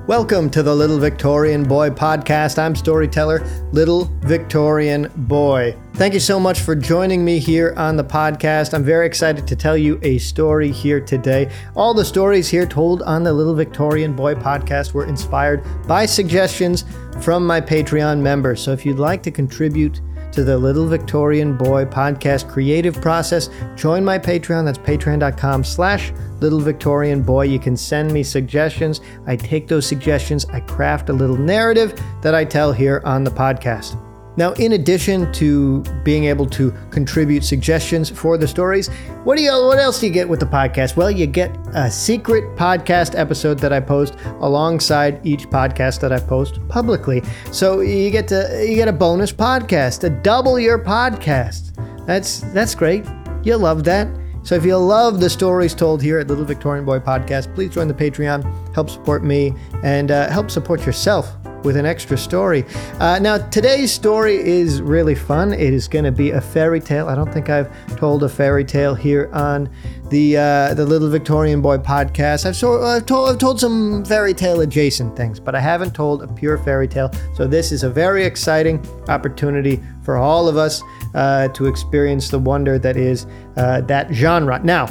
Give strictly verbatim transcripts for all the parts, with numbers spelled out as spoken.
Welcome to the Little Victorian Boy podcast. I'm storyteller Little Victorian Boy. Thank you so much for joining me here on the podcast. I'm very excited to tell you a story here today. All the stories here told on the Little Victorian Boy podcast were inspired by suggestions from my Patreon members. So if you'd like to contribute to the Little Victorian Boy podcast creative process, join my Patreon. That's patreon.com slash Little Victorian Boy. You can send me suggestions. I take those suggestions. I craft a little narrative that I tell here on the podcast. Now, in addition to being able to contribute suggestions for the stories, what do you, what else do you get with the podcast? Well, you get a secret podcast episode that I post alongside each podcast that I post publicly. So you get to you get a bonus podcast, to double your podcast. That's that's great. You'll love that. So if you love the stories told here at Little Victorian Boy Podcast, please join the Patreon, help support me, and uh, help support yourself with an extra story. Uh, now, today's story is really fun. It is going to be a fairy tale. I don't think I've told a fairy tale here on the uh, the Little Victorian Boy podcast. I've, so, I've, told, I've told some fairy tale adjacent things, but I haven't told a pure fairy tale. So this is a very exciting opportunity for all of us uh, to experience the wonder that is uh, that genre. Now,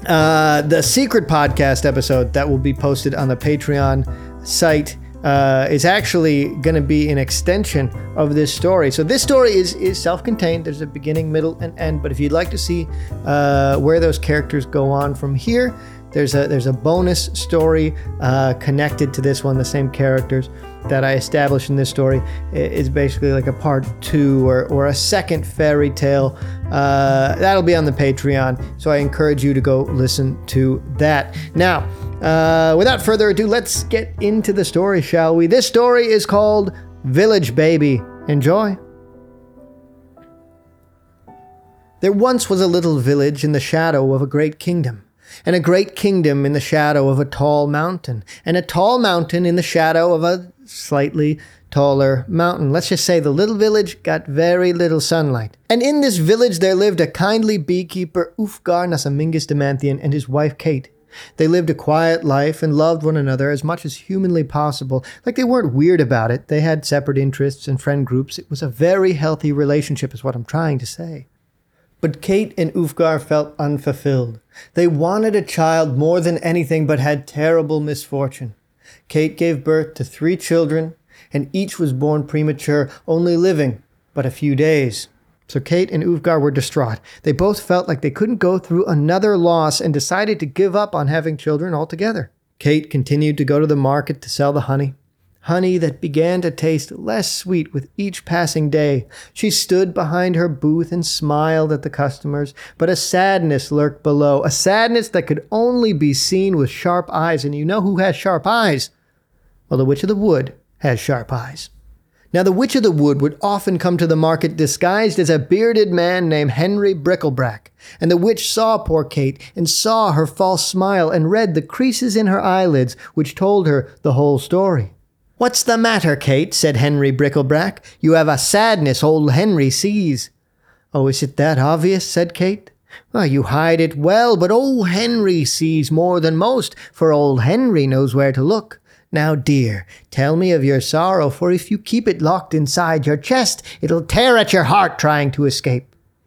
uh, the secret podcast episode that will be posted on the Patreon site Uh, is actually going to be an extension of this story. So this story is is self-contained. There's a beginning, middle, and end. But if you'd like to see uh, where those characters go on from here, there's a there's a bonus story uh, connected to this one. The same characters that I established in this story is basically like a part two or or a second fairy tale. Uh, that'll be on the Patreon. So I encourage you to go listen to that. Now, Uh, without further ado, let's get into the story, shall we? This story is called Village Baby. Enjoy. There once was a little village in the shadow of a great kingdom, and a great kingdom in the shadow of a tall mountain, and a tall mountain in the shadow of a slightly taller mountain. Let's just say the little village got very little sunlight. And in this village there lived a kindly beekeeper, Ulfgar Nasamingus Demanthian, and his wife Kate. They lived a quiet life and loved one another as much as humanly possible. Like, they weren't weird about it. They had separate interests and friend groups. It was a very healthy relationship is what I'm trying to say. But Kate and Ulfgar felt unfulfilled. They wanted a child more than anything, but had terrible misfortune. Kate gave birth to three children, and each was born premature, only living but a few days. So Kate and Ulfgar were distraught. They both felt like they couldn't go through another loss and decided to give up on having children altogether. Kate continued to go to the market to sell the honey. Honey that began to taste less sweet with each passing day. She stood behind her booth and smiled at the customers, but a sadness lurked below, a sadness that could only be seen with sharp eyes. And you know who has sharp eyes? Well, the Witch of the Wood has sharp eyes. Now, the Witch of the Wood would often come to the market disguised as a bearded man named Henry Bricklebrack. And the witch saw poor Kate and saw her false smile and read the creases in her eyelids, which told her the whole story. "What's the matter, Kate?" said Henry Bricklebrack. "You have a sadness old Henry sees." "Oh, is it that obvious?" said Kate. "Well, you hide it well, but old Henry sees more than most, for old Henry knows where to look. Now, dear, tell me of your sorrow, for if you keep it locked inside your chest, it'll tear at your heart trying to escape."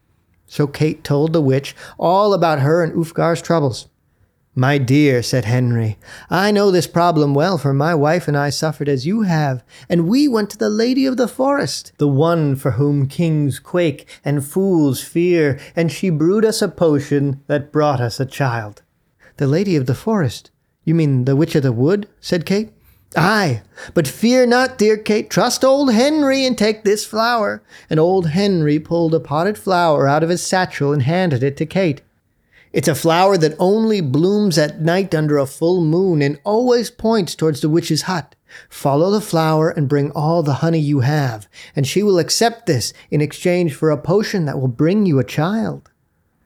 So Kate told the witch all about her and Ulfgar's troubles. "My dear," said Henry, "I know this problem well, for my wife and I suffered as you have, and we went to the Lady of the Forest, the one for whom kings quake and fools fear, and she brewed us a potion that brought us a child." "The Lady of the Forest? You mean the Witch of the Wood?" said Kate. "Aye, but fear not, dear Kate. Trust old Henry and take this flower." And old Henry pulled a potted flower out of his satchel and handed it to Kate. "It's a flower that only blooms at night under a full moon and always points towards the witch's hut. Follow the flower and bring all the honey you have, and she will accept this in exchange for a potion that will bring you a child."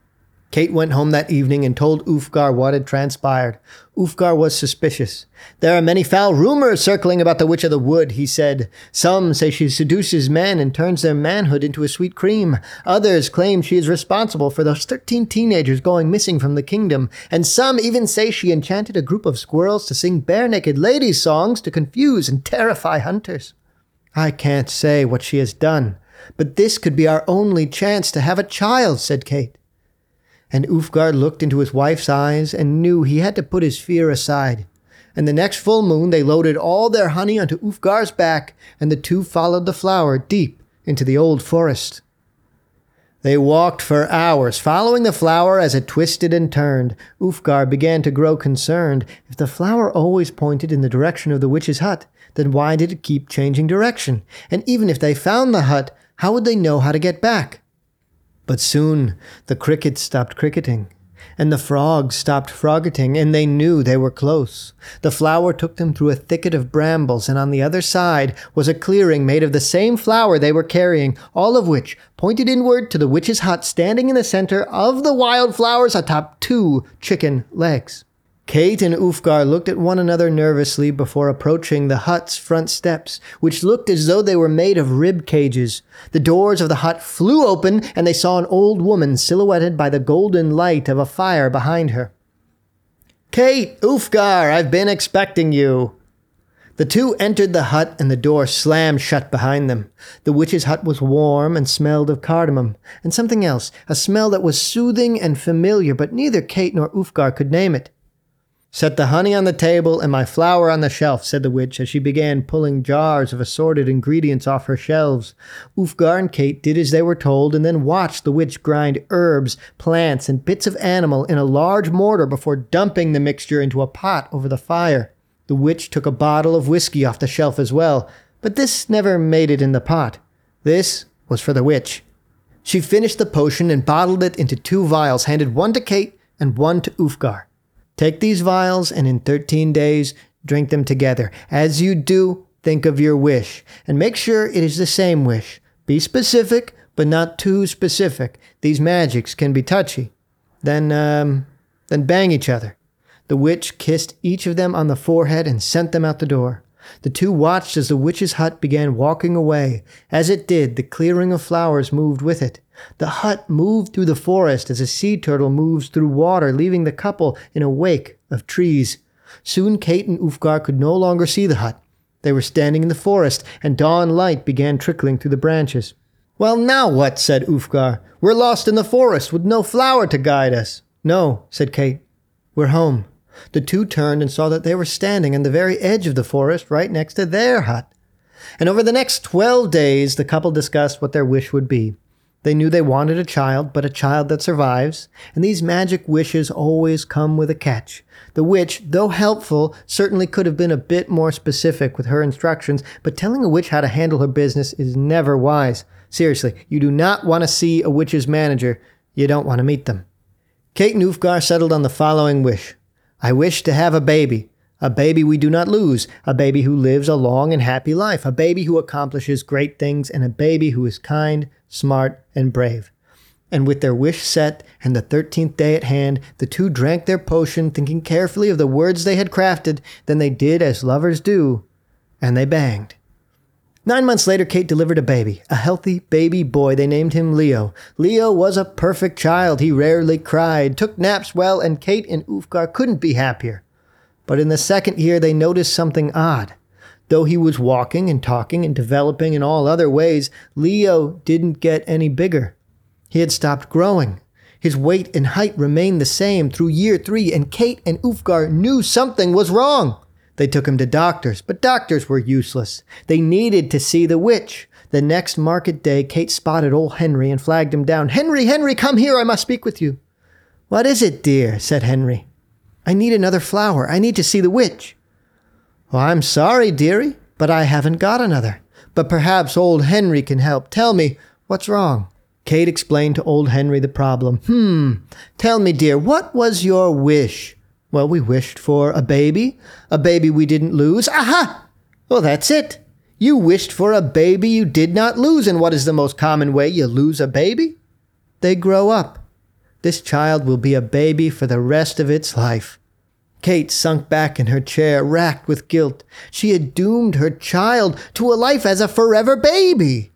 Kate went home that evening and told Ulfgar what had transpired. Ulfgar was suspicious. "There are many foul rumors circling about the Witch of the Wood," he said. "Some say she seduces men and turns their manhood into a sweet cream. Others claim she is responsible for those thirteen teenagers going missing from the kingdom. And some even say she enchanted a group of squirrels to sing bare-naked ladies' songs to confuse and terrify hunters. I can't say what she has done, but this could be our only chance to have a child," said Kate. And Ulfgar looked into his wife's eyes and knew he had to put his fear aside. And the next full moon they loaded all their honey onto Ulfgar's back, and the two followed the flower deep into the old forest. They walked for hours, following the flower as it twisted and turned. Ulfgar began to grow concerned. If the flower always pointed in the direction of the witch's hut, then why did it keep changing direction? And even if they found the hut, how would they know how to get back? But soon the crickets stopped cricketing, and the frogs stopped frogeting, and they knew they were close. The flower took them through a thicket of brambles, and on the other side was a clearing made of the same flower they were carrying, all of which pointed inward to the witch's hut standing in the center of the wildflowers atop two chicken legs. Kate and Ulfgar looked at one another nervously before approaching the hut's front steps, which looked as though they were made of rib cages. The doors of the hut flew open, and they saw an old woman silhouetted by the golden light of a fire behind her. "Kate, Ulfgar, I've been expecting you." The two entered the hut, and the door slammed shut behind them. The witch's hut was warm and smelled of cardamom, and something else, a smell that was soothing and familiar, but neither Kate nor Ulfgar could name it. "Set the honey on the table and my flower on the shelf," said the witch as she began pulling jars of assorted ingredients off her shelves. Ulfgar and Kate did as they were told and then watched the witch grind herbs, plants, and bits of animal in a large mortar before dumping the mixture into a pot over the fire. The witch took a bottle of whiskey off the shelf as well, but this never made it in the pot. This was for the witch. She finished the potion and bottled it into two vials, handed one to Kate and one to Ulfgar. "Take these vials, and in thirteen days, drink them together. As you do, think of your wish, and make sure it is the same wish. Be specific, but not too specific. These magics can be touchy. Then, um, then bang each other." The witch kissed each of them on the forehead and sent them out the door. The two watched as the witch's hut began walking away. As it did, the clearing of flowers moved with it. The hut moved through the forest as a sea turtle moves through water, leaving the couple in a wake of trees. Soon Kate and Ulfgar could no longer see the hut. They were standing in the forest, and dawn light began trickling through the branches. "Well, now what?" said Ulfgar. "We're lost in the forest with no flower to guide us." "No," said Kate. "We're home." The two turned and saw that they were standing on the very edge of the forest right next to their hut. And over the next twelve days, the couple discussed what their wish would be. They knew they wanted a child, but a child that survives, and these magic wishes always come with a catch. The witch, though helpful, certainly could have been a bit more specific with her instructions, but telling a witch how to handle her business is never wise. Seriously, you do not want to see a witch's manager. You don't want to meet them. Kate and Ulfgar settled on the following wish. "I wish to have a baby. A baby we do not lose, a baby who lives a long and happy life, a baby who accomplishes great things, and a baby who is kind, smart, and brave." And with their wish set and the thirteenth day at hand, the two drank their potion, thinking carefully of the words they had crafted. Then they did as lovers do, and they banged. Nine months later, Kate delivered a baby, a healthy baby boy. They named him Leo. Leo was a perfect child. He rarely cried, took naps well, and Kate and Ulfgar couldn't be happier. But in the second year, they noticed something odd. Though he was walking and talking and developing in all other ways, Leo didn't get any bigger. He had stopped growing. His weight and height remained the same through year three, and Kate and Ulfgar knew something was wrong. They took him to doctors, but doctors were useless. They needed to see the witch. The next market day, Kate spotted old Henry and flagged him down. "Henry, Henry, come here, I must speak with you." "What is it, dear?" said Henry. "I need another flower. I need to see the witch." "Well, I'm sorry, dearie, but I haven't got another. But perhaps old Henry can help. Tell me, what's wrong?" Kate explained to old Henry the problem. Hmm, tell me, dear, what was your wish?" "Well, we wished for a baby, a baby we didn't lose." "Aha! Well, that's it. You wished for a baby you did not lose, and what is the most common way you lose a baby? They grow up." This child will be a baby for the rest of its life." Kate sunk back in her chair, racked with guilt. She had doomed her child to a life as a forever baby.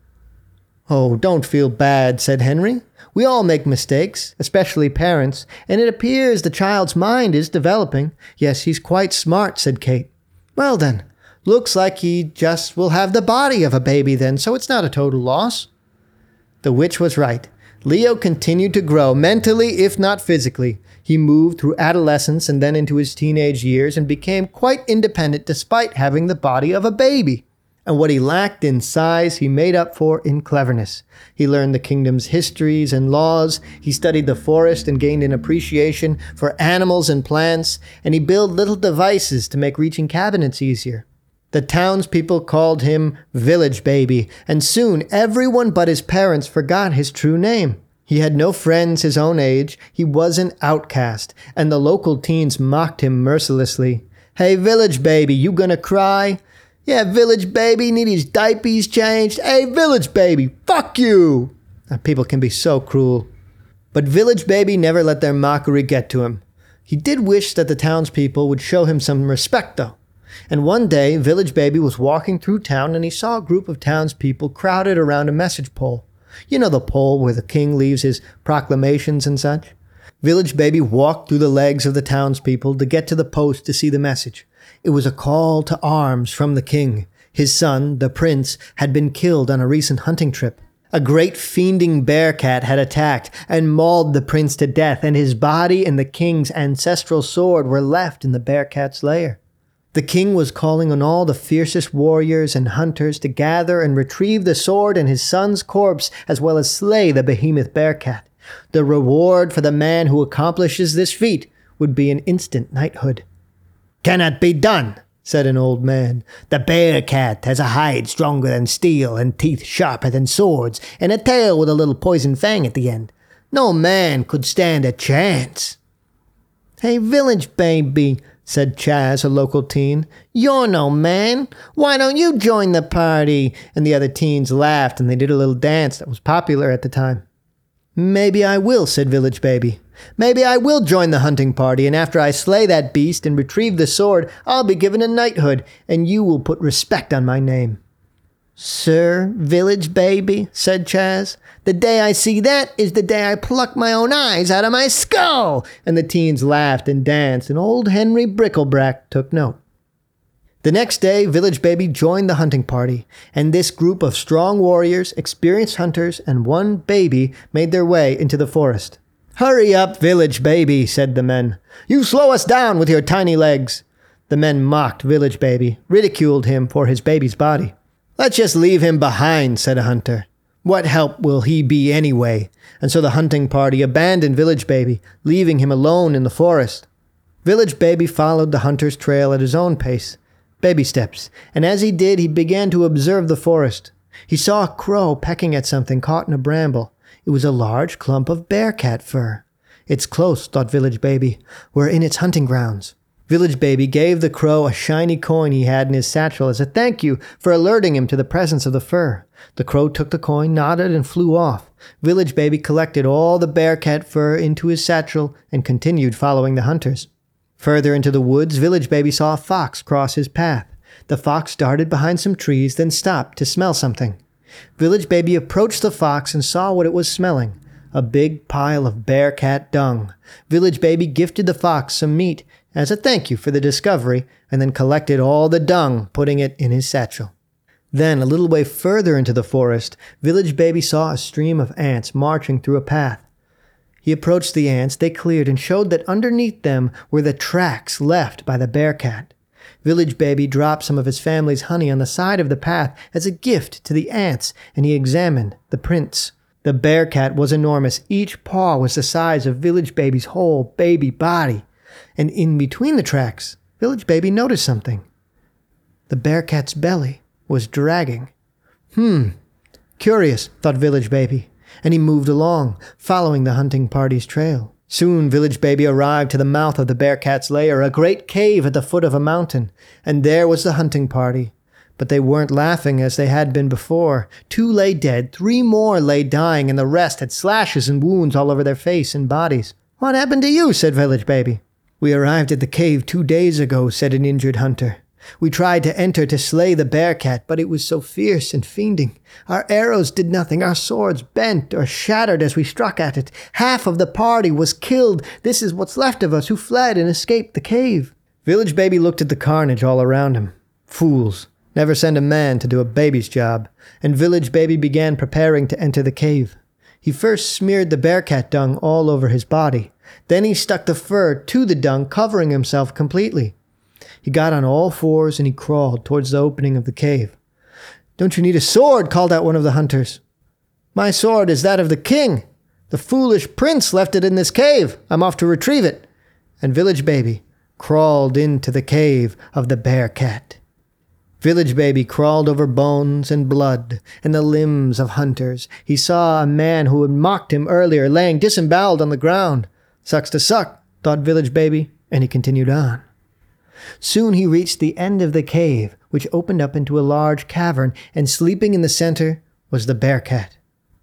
"Oh, don't feel bad," said Henry. "We all make mistakes, especially parents, and it appears the child's mind is developing. Yes, he's quite smart," said Kate. "Well then, looks like he just will have the body of a baby then, so it's not a total loss." The witch was right. Leo continued to grow, mentally if not physically. He moved through adolescence and then into his teenage years and became quite independent despite having the body of a baby. And what he lacked in size, he made up for in cleverness. He learned the kingdom's histories and laws, he studied the forest and gained an appreciation for animals and plants, and he built little devices to make reaching cabinets easier. The townspeople called him Village Baby, and soon everyone but his parents forgot his true name. He had no friends his own age, he was an outcast, and the local teens mocked him mercilessly. "Hey, Village Baby, you gonna cry? Yeah, Village Baby, need his diapers changed? Hey, Village Baby, fuck you!" People can be so cruel. But Village Baby never let their mockery get to him. He did wish that the townspeople would show him some respect, though. And one day, Village Baby was walking through town and he saw a group of townspeople crowded around a message pole. You know the pole where the king leaves his proclamations and such? Village Baby walked through the legs of the townspeople to get to the post to see the message. It was a call to arms from the king. His son, the prince, had been killed on a recent hunting trip. A great fiending bear cat had attacked and mauled the prince to death, and his body and the king's ancestral sword were left in the bear cat's lair. The king was calling on all the fiercest warriors and hunters to gather and retrieve the sword and his son's corpse, as well as slay the behemoth bearcat. The reward for the man who accomplishes this feat would be an instant knighthood. "Cannot be done," said an old man. "The bearcat has a hide stronger than steel and teeth sharper than swords and a tail with a little poison fang at the end. No man could stand a chance." "Hey, Village Baby," said Chaz, a local teen. "You're no man. Why don't you join the party?" And the other teens laughed and they did a little dance that was popular at the time. "Maybe I will," said Village Baby. "Maybe I will join the hunting party, and after I slay that beast and retrieve the sword, I'll be given a knighthood, and you will put respect on my name." "Sir, Village Baby," said Chaz, "the day I see that is the day I pluck my own eyes out of my skull." And the teens laughed and danced, and old Henry Bricklebrack took note. The next day, Village Baby joined the hunting party, and this group of strong warriors, experienced hunters, and one baby made their way into the forest. "Hurry up, Village Baby," said the men. "You slow us down with your tiny legs." The men mocked Village Baby, ridiculed him for his baby's body. "Let's just leave him behind," said a hunter. "What help will he be anyway?" And so the hunting party abandoned Village Baby, leaving him alone in the forest. Village Baby followed the hunter's trail at his own pace, baby steps, and as he did, he began to observe the forest. He saw a crow pecking at something caught in a bramble. It was a large clump of bearcat fur. "It's close," thought Village Baby. "We're in its hunting grounds." Village Baby gave the crow a shiny coin he had in his satchel as a thank you for alerting him to the presence of the fur. The crow took the coin, nodded, and flew off. Village Baby collected all the bearcat fur into his satchel and continued following the hunters. Further into the woods, Village Baby saw a fox cross his path. The fox darted behind some trees, then stopped to smell something. Village Baby approached the fox and saw what it was smelling. A big pile of bearcat dung. Village Baby gifted the fox some meat as a thank you for the discovery, and then collected all the dung, putting it in his satchel. Then, a little way further into the forest, Village Baby saw a stream of ants marching through a path. He approached the ants they cleared and showed that underneath them were the tracks left by the bearcat. Village Baby dropped some of his family's honey on the side of the path as a gift to the ants, and he examined the prints. The bearcat was enormous. Each paw was the size of Village Baby's whole baby body. And in between the tracks, Village Baby noticed something. The bearcat's belly was dragging. Hmm, curious, thought Village Baby, and he moved along, following the hunting party's trail. Soon Village Baby arrived to the mouth of the bearcat's lair, a great cave at the foot of a mountain, and there was the hunting party. But they weren't laughing as they had been before. Two lay dead, three more lay dying, and the rest had slashes and wounds all over their face and bodies. "What happened to you?" said Village Baby. "We arrived at the cave two days ago," said an injured hunter. "We tried to enter to slay the bear-cat, but it was so fierce and fiending. Our arrows did nothing. Our swords bent or shattered as we struck at it. Half of the party was killed. This is what's left of us who fled and escaped the cave." Village Baby looked at the carnage all around him. Fools. Never send a man to do a baby's job. And Village Baby began preparing to enter the cave. He first smeared the bear-cat dung all over his body. Then he stuck the fur to the dung, covering himself completely. He got on all fours and he crawled towards the opening of the cave. "Don't you need a sword?" called out one of the hunters. "My sword is that of the king. The foolish prince left it in this cave. I'm off to retrieve it." And Village Baby crawled into the cave of the bear-cat. Village Baby crawled over bones and blood and the limbs of hunters. He saw a man who had mocked him earlier laying disemboweled on the ground. "Sucks to suck," thought Village Baby, and he continued on. Soon he reached the end of the cave, which opened up into a large cavern, and sleeping in the center was the bear-cat.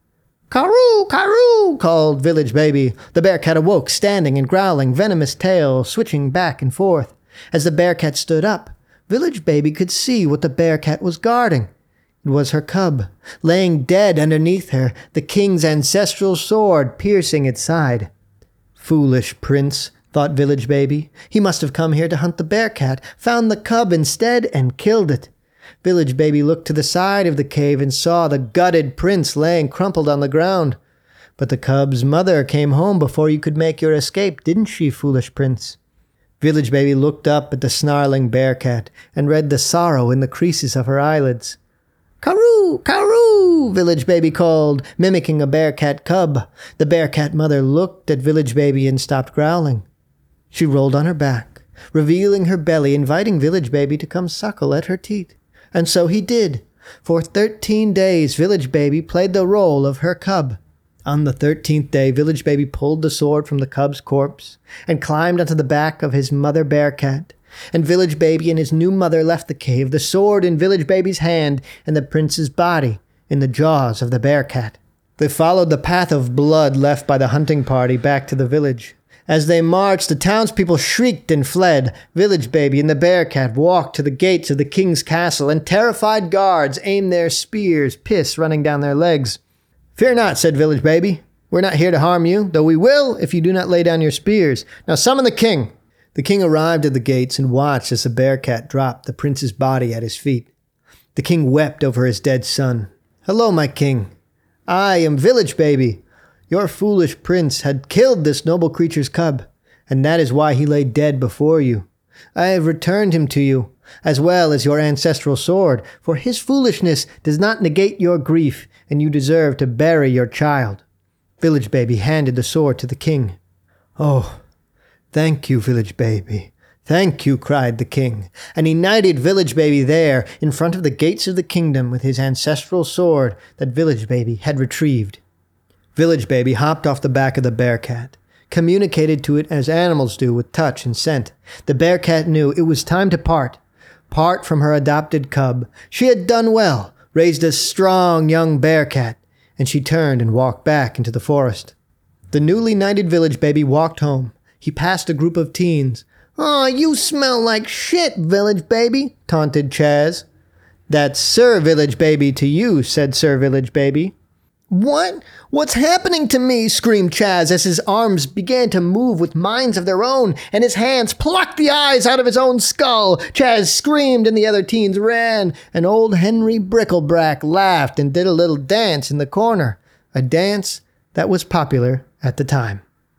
"Karoo! Karoo!" called Village Baby. The bear-cat awoke, standing and growling, venomous tail switching back and forth. As the bear-cat stood up, Village Baby could see what the bear-cat was guarding. It was her cub, laying dead underneath her, the king's ancestral sword piercing its side. "Foolish prince," thought Village Baby. "He must have come here to hunt the bear-cat, found the cub instead, and killed it." Village Baby looked to the side of the cave and saw the gutted prince laying crumpled on the ground. "But the cub's mother came home before you could make your escape, didn't she, foolish prince?" Village Baby looked up at the snarling bear-cat and read the sorrow in the creases of her eyelids. "Karoo! Karoo!" Village Baby called, mimicking a bear-cat cub. The bear-cat mother looked at Village Baby and stopped growling. She rolled on her back, revealing her belly, inviting Village Baby to come suckle at her teat. And so he did. For thirteen days, Village Baby played the role of her cub. On the thirteenth day, Village Baby pulled the sword from the cub's corpse and climbed onto the back of his mother bear-cat. And Village Baby and his new mother left the cave, the sword in Village Baby's hand and the prince's body in the jaws of the bear-cat. They followed the path of blood left by the hunting party back to the village. As they marched, the townspeople shrieked and fled. Village Baby and the bear-cat walked to the gates of the king's castle, and terrified guards aimed their spears, piss running down their legs. "Fear not," said Village Baby. "We're not here to harm you, though we will if you do not lay down your spears. Now summon the king." The king arrived at the gates and watched as the bear-cat dropped the prince's body at his feet. The king wept over his dead son. "Hello, my king. I am Village Baby. Your foolish prince had killed this noble creature's cub, and that is why he lay dead before you. I have returned him to you, as well as your ancestral sword, for his foolishness does not negate your grief, and you deserve to bury your child." Village Baby handed the sword to the king. "Oh, thank you, Village Baby. Thank you," cried the king, and he knighted Village Baby there in front of the gates of the kingdom with his ancestral sword that Village Baby had retrieved. Village Baby hopped off the back of the bear-cat, communicated to it as animals do with touch and scent. The bear-cat knew it was time to part, part from her adopted cub. She had done well, raised a strong young bear-cat, and she turned and walked back into the forest. The newly knighted Village Baby walked home. He passed a group of teens. "Aw, you smell like shit, Village Baby," taunted Chaz. "That's Sir Village Baby to you," said Sir Village Baby. "What? What's happening to me?" screamed Chaz as his arms began to move with minds of their own, and his hands plucked the eyes out of his own skull. Chaz screamed and the other teens ran, and old Henry Bricklebrack laughed and did a little dance in the corner, a dance that was popular at the time.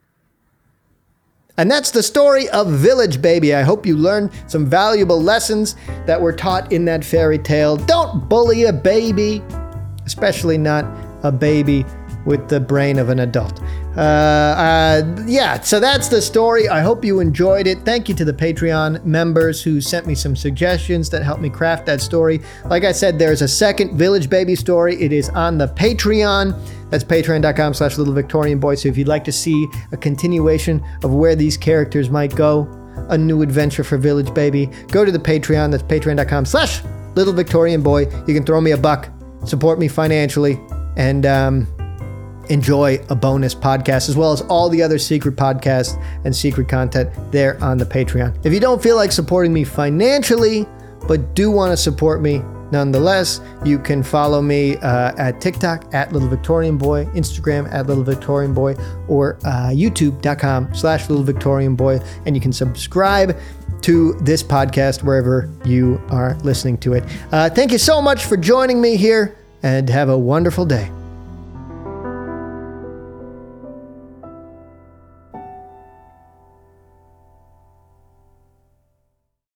And that's the story of Village Baby. I hope you learned some valuable lessons that were taught in that fairy tale. Don't bully a baby, especially not a baby with the brain of an adult. Uh, uh, yeah, so that's the story. I hope you enjoyed it. Thank you to the Patreon members who sent me some suggestions that helped me craft that story. Like I said, there's a second Village Baby story. It is on the Patreon. That's patreon.com slash Little Victorian Boy. So if you'd like to see a continuation of where these characters might go, a new adventure for Village Baby, go to the Patreon. That's patreon.com slash Little Victorian Boy. You can throw me a buck, support me financially, and um, enjoy a bonus podcast, as well as all the other secret podcasts and secret content there on the Patreon. If you don't feel like supporting me financially, but do want to support me nonetheless, you can follow me uh, at TikTok at Little Victorian Boy, Instagram at Little Victorian Boy, or uh, YouTube.com slash Little Victorian Boy, and you can subscribe to this podcast wherever you are listening to it. Uh, thank you so much for joining me here, and have a wonderful day.